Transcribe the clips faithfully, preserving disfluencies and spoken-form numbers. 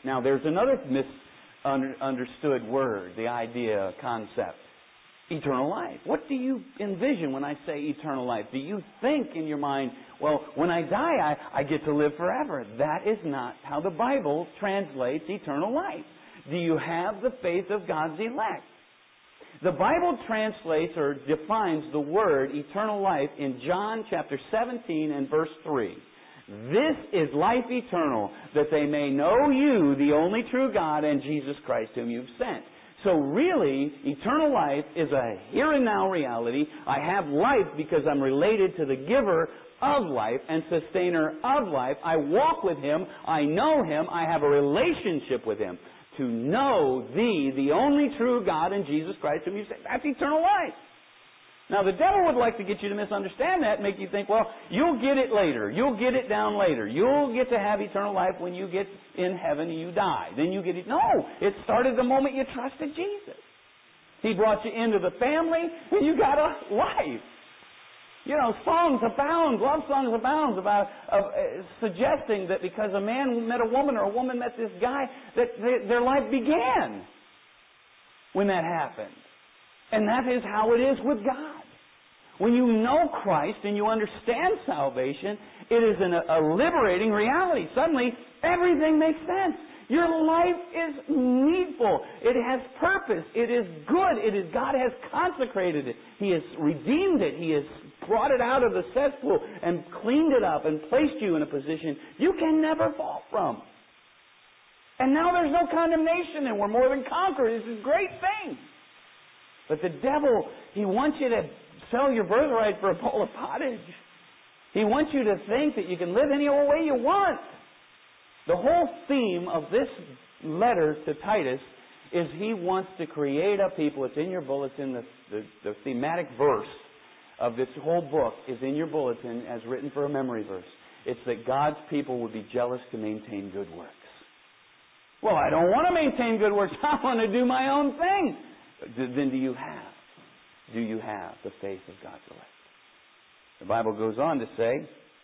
Now, there's another misunderstood word, the idea, concept. Eternal life. What do you envision when I say eternal life? Do you think in your mind, well, when I die, I, I get to live forever? That is not how the Bible translates eternal life. Do you have the faith of God's elect? The Bible translates or defines the word eternal life in John chapter seventeen and verse three. This is life eternal, that they may know you, the only true God, and Jesus Christ whom you've sent. So really, eternal life is a here and now reality. I have life because I'm related to the giver of life and sustainer of life. I walk with Him. I know Him. I have a relationship with Him. To know Thee, the only true God, and Jesus Christ whom you sent. That's eternal life. Now, the devil would like to get you to misunderstand that and make you think, well, you'll get it later. You'll get it down later. You'll get to have eternal life when you get in heaven and you die. Then you get it. No, it started the moment you trusted Jesus. He brought you into the family and you got a life. You know, songs abound, love songs abound about of, uh, suggesting that because a man met a woman or a woman met this guy, that they, their life began when that happened. And that is how it is with God. When you know Christ and you understand salvation, it is an, a liberating reality. Suddenly, everything makes sense. Your life is needful. It has purpose. It is good. It is God has consecrated it. He has redeemed it. He has brought it out of the cesspool and cleaned it up and placed you in a position you can never fall from. And now there's no condemnation and we're more than conquerors. This is a great thing. But the devil, he wants you to sell your birthright for a bowl of pottage. He wants you to think that you can live any old way you want. The whole theme of this letter to Titus is he wants to create a people. It's in your bulletin. The, the, the thematic verse of this whole book is in your bulletin as written for a memory verse. It's that God's people would be jealous to maintain good works. Well, I don't want to maintain good works. I want to do my own thing. Then do you have, do you have the faith of God's elect? The Bible goes on to say,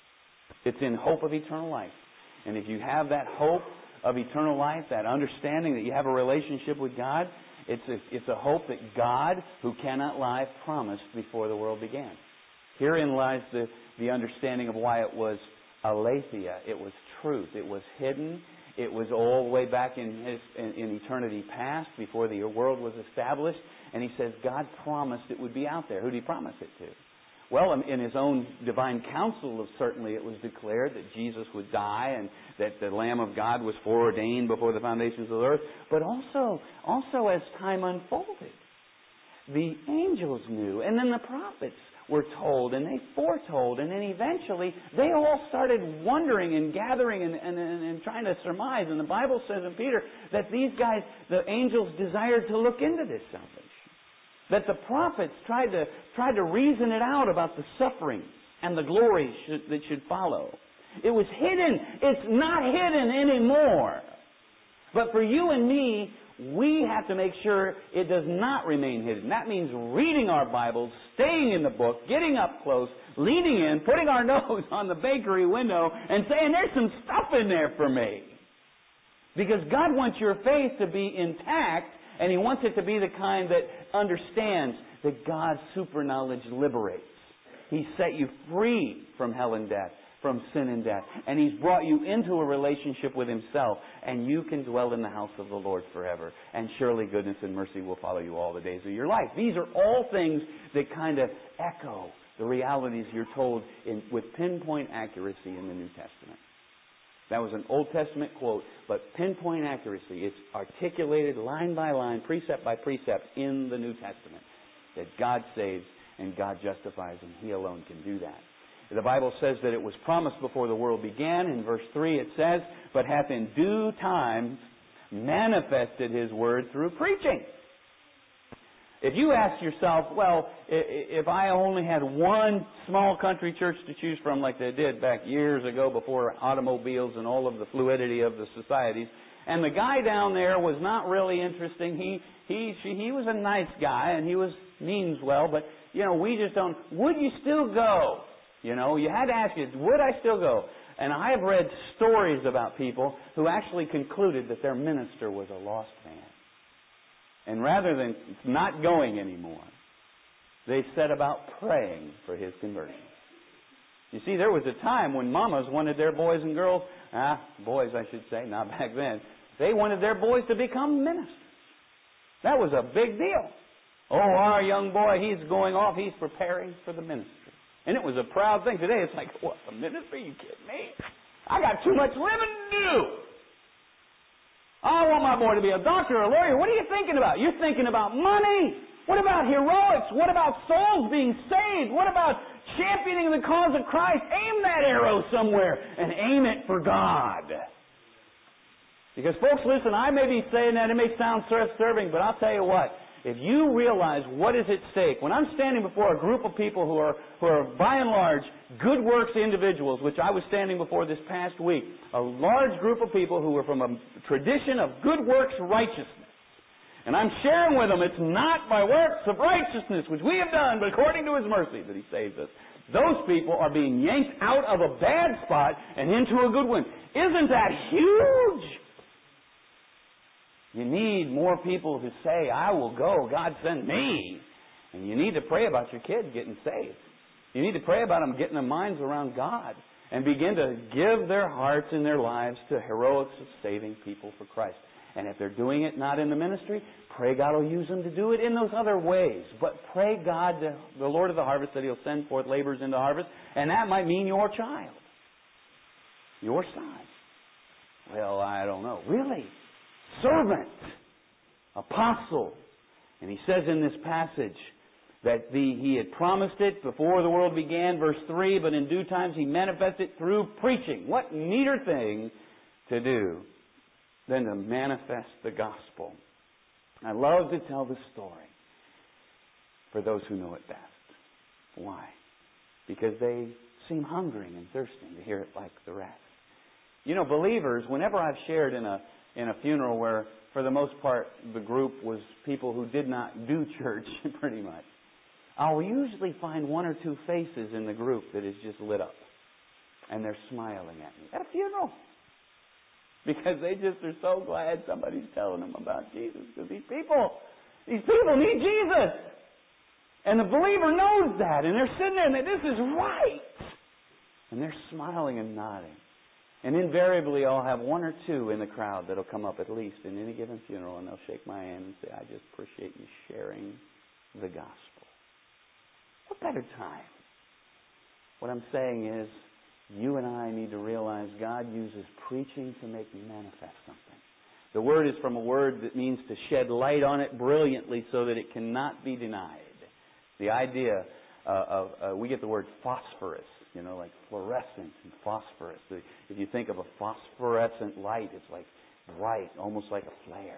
it's in hope of eternal life. And if you have that hope of eternal life, that understanding that you have a relationship with God, it's a, it's a hope that God, who cannot lie, promised before the world began. Herein lies the, the understanding of why it was aletheia. It was truth. It was hidden. It was all the way back in, his, in, in eternity past, before the world was established. And he says God promised it would be out there. Who did He promise it to? Well, in His own divine counsel, certainly it was declared that Jesus would die and that the Lamb of God was foreordained before the foundations of the earth. But also, also as time unfolded, the angels knew, and then the prophets were told, and they foretold, and then eventually they all started wondering and gathering and, and, and, and trying to surmise. And the Bible says in Peter that these guys, the angels, desired to look into this salvation. That the prophets tried to tried to reason it out about the suffering and the glory should, that should follow. It was hidden. It's not hidden anymore. But for you and me, we have to make sure it does not remain hidden. That means reading our Bibles, staying in the book, getting up close, leaning in, putting our nose on the bakery window and saying, there's some stuff in there for me. Because God wants your faith to be intact, and He wants it to be the kind that understands that God's super knowledge liberates. He set you free from hell and death, from sin and death. And He's brought you into a relationship with Himself. And you can dwell in the house of the Lord forever. And surely goodness and mercy will follow you all the days of your life. These are all things that kind of echo the realities you're told in, with pinpoint accuracy in the New Testament. That was an Old Testament quote, but pinpoint accuracy. It's articulated line by line, precept by precept in the New Testament. That God saves and God justifies, and He alone can do that. The Bible says that it was promised before the world began. In verse three it says, but hath in due time manifested His word through preaching. If you ask yourself, well, if I only had one small country church to choose from like they did back years ago before automobiles and all of the fluidity of the societies, and the guy down there was not really interesting, he he she, he was a nice guy and he was means well, but, you know, we just don't, would you still go? You know, you had to ask you, would I still go? And I have read stories about people who actually concluded that their minister was a lost man. And rather than not going anymore, they set about praying for his conversion. You see, there was a time when mamas wanted their boys and girls, ah, boys I should say, not back then, they wanted their boys to become ministers. That was a big deal. Oh, our young boy, he's going off, he's preparing for the ministry. And it was a proud thing. Today it's like, what, the ministry? You kidding me? I got too much living to do. I want my boy to be a doctor or a lawyer. What are you thinking about? You're thinking about money. What about heroics? What about souls being saved? What about championing the cause of Christ? Aim that arrow somewhere and aim it for God. Because, folks, listen, I may be saying that, it may sound self-serving, but I'll tell you what. If you realize what is at stake, when I'm standing before a group of people who are, who are by and large, good works individuals, which I was standing before this past week, a large group of people who are from a tradition of good works righteousness. And I'm sharing with them, it's not by works of righteousness, which we have done, but according to His mercy that He saves us. Those people are being yanked out of a bad spot and into a good one. Isn't that huge? You need more people to say, I will go, God send me. And you need to pray about your kids getting saved. You need to pray about them getting their minds around God and begin to give their hearts and their lives to heroics of saving people for Christ. And if they're doing it not in the ministry, pray God will use them to do it in those other ways. But pray God, the Lord of the harvest, that He'll send forth laborers into harvest. And that might mean your child, your son. Well, I don't know. Really? Servant, apostle. And he says in this passage that the, he had promised it before the world began, verse three, but in due times He manifested it through preaching. What neater thing to do than to manifest the gospel. I love to tell the story for those who know it best. Why? Because they seem hungering and thirsting to hear it like the rest. You know, believers, whenever I've shared in a in a funeral where, for the most part, the group was people who did not do church, pretty much, I'll usually find one or two faces in the group that is just lit up. And they're smiling at me. At a funeral. Because they just are so glad somebody's telling them about Jesus. Because these people, these people need Jesus. And the believer knows that. And they're sitting there and they, this is right. And they're smiling and nodding. And invariably I'll have one or two in the crowd that'll come up at least in any given funeral and they'll shake my hand and say, I just appreciate you sharing the gospel. What better time? What I'm saying is, you and I need to realize God uses preaching to make manifest something. The word is from a word that means to shed light on it brilliantly so that it cannot be denied. The idea uh, of, uh, we get the word phosphorus. You know, like fluorescent and phosphorus. If you think of a phosphorescent light, it's like bright, almost like a flare.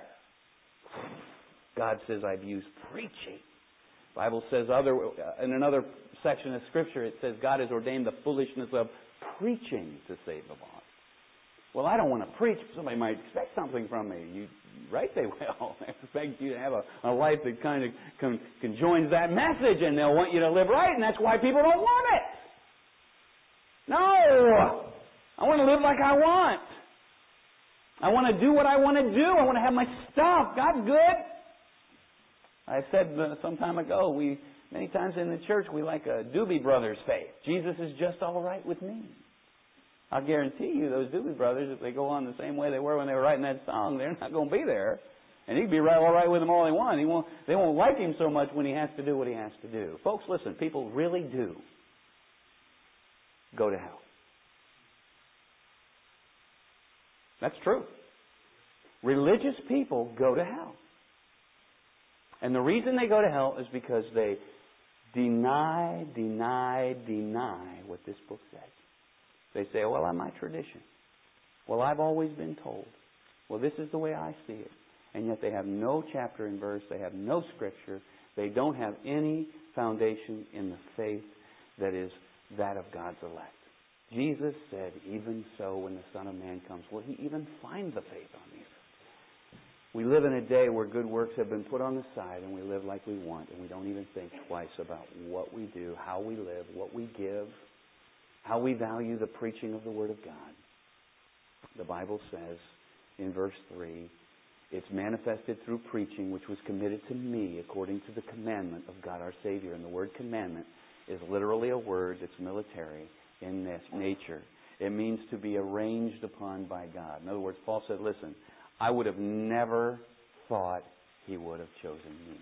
God says, I've used preaching. The Bible says other in another section of Scripture, it says God has ordained the foolishness of preaching to save the lost. Well, I don't want to preach. Somebody might expect something from me. You, right? They will. They expect you to have a, a life that kind of con, conjoins that message, and they'll want you to live right, and that's why people don't want it. No! I want to live like I want. I want to do what I want to do. I want to have my stuff. God's good. I said uh, some time ago, we many times in the church, we like a Doobie Brothers faith. Jesus is just all right with me. I'll guarantee you those Doobie Brothers, if they go on the same way they were when they were writing that song, they're not going to be there. And he'd be right, all right with them all they want. He won't, they won't like him so much when he has to do what he has to do. Folks, listen, people really do go to hell. That's true. Religious people go to hell. And the reason they go to hell is because they deny, deny, deny what this book says. They say, well, I'm my tradition. Well, I've always been told. Well, this is the way I see it. And yet they have no chapter and verse. They have no scripture. They don't have any foundation in the faith that is that of God's elect. Jesus said, even so, when the Son of Man comes, will He even find the faith on the earth? We live in a day where good works have been put on the side and we live like we want, and we don't even think twice about what we do, how we live, what we give. how we value the preaching of the Word of God. The Bible says in verse three, it's manifested through preaching which was committed to me according to the commandment of God our Savior. And the word commandment is literally a word that's military in this nature. It means to be arranged upon by God. In other words, Paul said, listen, I would have never thought He would have chosen me.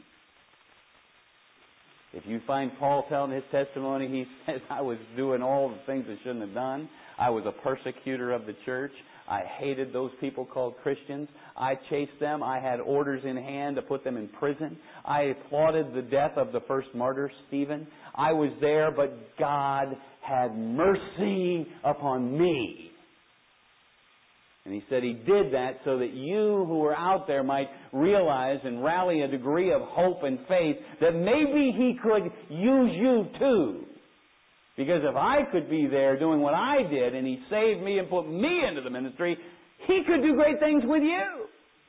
If you find Paul telling his testimony, he says, I was doing all the things I shouldn't have done. I was a persecutor of the church. I hated those people called Christians. I chased them. I had orders in hand to put them in prison. I applauded the death of the first martyr, Stephen. I was there, but God had mercy upon me. And he said He did that so that you who are out there might realize and rally a degree of hope and faith that maybe He could use you too. Because if I could be there doing what I did and He saved me and put me into the ministry, He could do great things with you.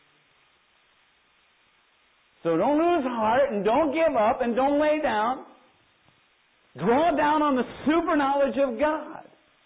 So don't lose heart and don't give up and don't lay down. Draw down on the super knowledge of God.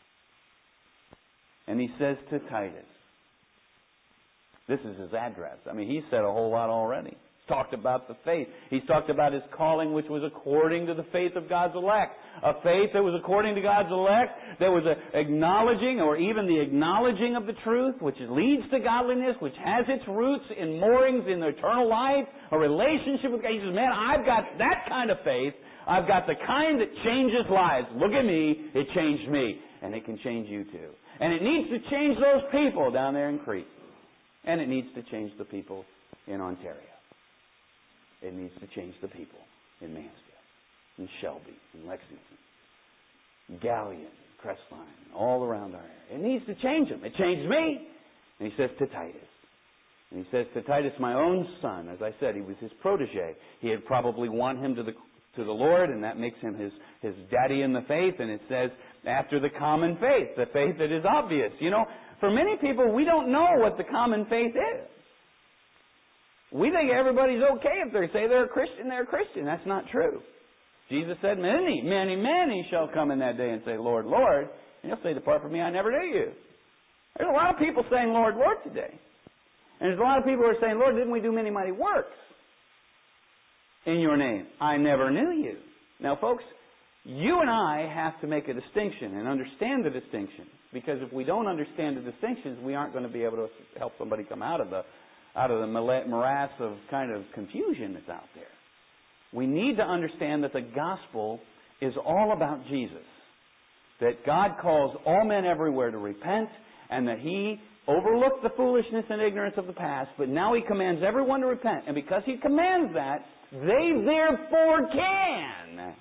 And he says to Titus, this is his address. I mean, he's said a whole lot already. He's talked about the faith. He's talked about his calling, which was according to the faith of God's elect. A faith that was according to God's elect, that was a acknowledging or even the acknowledging of the truth, which leads to godliness, which has its roots in moorings in the eternal life, a relationship with God. He says, man, I've got that kind of faith. I've got the kind that changes lives. Look at me. It changed me. And it can change you too. And it needs to change those people down there in Crete. And it needs to change the people in Ontario. It needs to change the people in Mansfield, in Shelby, in Lexington, Galion, Crestline, all around our area. It needs to change them. It changed me. And he says to Titus. And he says to Titus, my own son, as I said, he was his protege. He had probably won him to the to the Lord, and that makes him his, his daddy in the faith. And it says, after the common faith, the faith that is obvious. You know, for many people, we don't know what the common faith is. We think everybody's okay if they say they're a Christian, they're a Christian. That's not true. Jesus said, many, many, many shall come in that day and say, Lord, Lord. And you'll say, depart from me, I never knew you. There's a lot of people saying, Lord, Lord today. And there's a lot of people who are saying, Lord, didn't we do many mighty works in your name? I never knew you. Now, folks, you and I have to make a distinction and understand the distinction. Because if we don't understand the distinctions, we aren't going to be able to help somebody come out of the out of the morass of kind of confusion that's out there. We need to understand that the gospel is all about Jesus. That God calls all men everywhere to repent, and that He overlooked the foolishness and ignorance of the past, but now He commands everyone to repent. And because He commands that, they therefore can.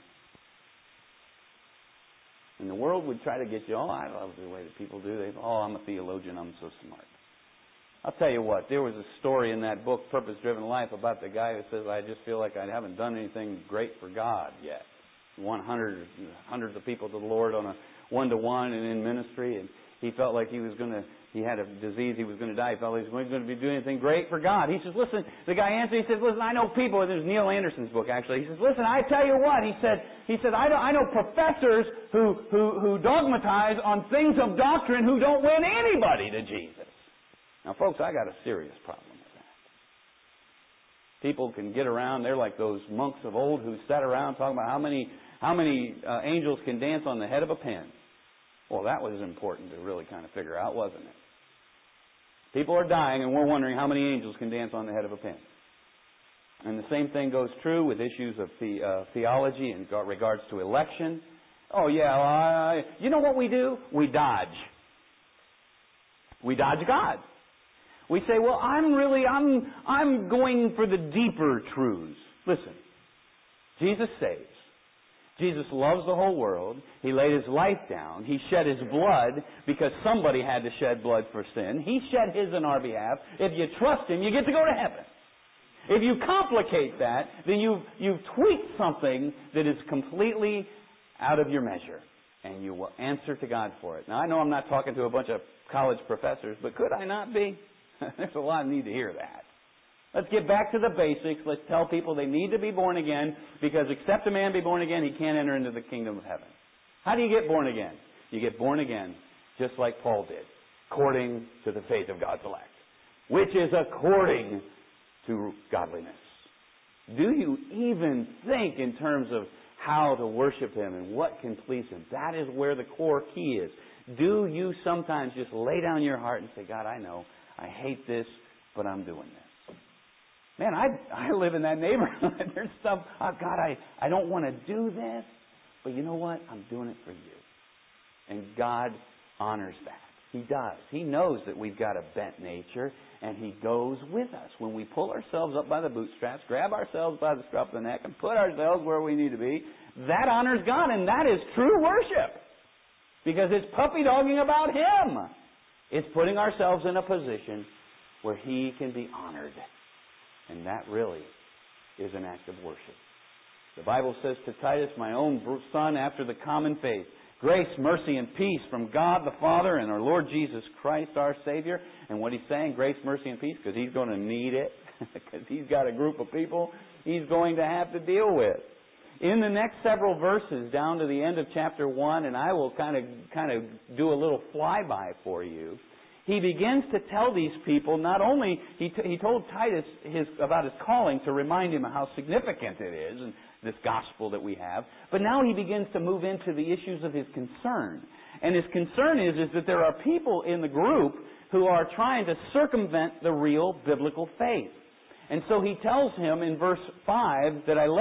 And the world would try to get you, oh, I love the way that people do. They, oh, I'm a theologian, I'm so smart. I'll tell you what, there was a story in that book, Purpose Driven Life, about the guy who says, I just feel like I haven't done anything great for God yet. He won hundreds, hundreds of people to the Lord on a one-to-one and in ministry, and he felt like he was going to, he had a disease, he was going to die. He felt like he was going to be doing anything great for God. He says, listen, the guy answered, he says, listen, I know people, and there's Neil Anderson's book actually. He says, listen, I tell you what, he said, he said, I know, I know professors who, who, who dogmatize on things of doctrine who don't win anybody to Jesus. Now, folks, I got a serious problem with that. People can get around, they're like those monks of old who sat around talking about how many, how many uh, angels can dance on the head of a pin. Well, that was important to really kind of figure out, wasn't it? People are dying, and we're wondering how many angels can dance on the head of a pin. And the same thing goes true with issues of the, uh, theology in regards to election. Oh, yeah, well, I, you know what we do? We dodge. We dodge God. We say, well, I'm really, I'm, I'm going for the deeper truths. Listen, Jesus saves. Jesus loves the whole world. He laid His life down. He shed His blood because somebody had to shed blood for sin. He shed His on our behalf. If you trust Him, you get to go to heaven. If you complicate that, then you've, you've tweaked something that is completely out of your measure. And you will answer to God for it. Now, I know I'm not talking to a bunch of college professors, but could I not be? There's a lot of need to hear that. Let's get back to the basics. Let's tell people they need to be born again, because except a man be born again, he can't enter into the kingdom of heaven. How do you get born again? You get born again, just like Paul did, according to the faith of God's elect, which is according to godliness. Do you even think in terms of how to worship Him and what can please Him? That is where the core key is. Do you sometimes just lay down your heart and say, God, I know, I hate this, but I'm doing this. Man, I I live in that neighborhood. There's stuff, oh God, I, I don't want to do this, but you know what? I'm doing it for you. And God honors that. He does. He knows that we've got a bent nature, and He goes with us. When we pull ourselves up by the bootstraps, grab ourselves by the scruff of the neck, and put ourselves where we need to be, that honors God, and that is true worship. Because it's puppy dogging about Him. It's putting ourselves in a position where He can be honored. And that really is an act of worship. The Bible says to Titus, my own son after the common faith, grace, mercy, and peace from God the Father and our Lord Jesus Christ, our Savior. And what He's saying, grace, mercy, and peace, because He's going to need it. Because He's got a group of people He's going to have to deal with. In the next several verses, down to the end of chapter one, and I will kind of kind of do a little flyby for you, he begins to tell these people, not only, he, t- he told Titus his, about his calling to remind him of how significant it is, and this gospel that we have, but now he begins to move into the issues of his concern. And his concern is, is that there are people in the group who are trying to circumvent the real biblical faith. And so he tells him in verse five that I left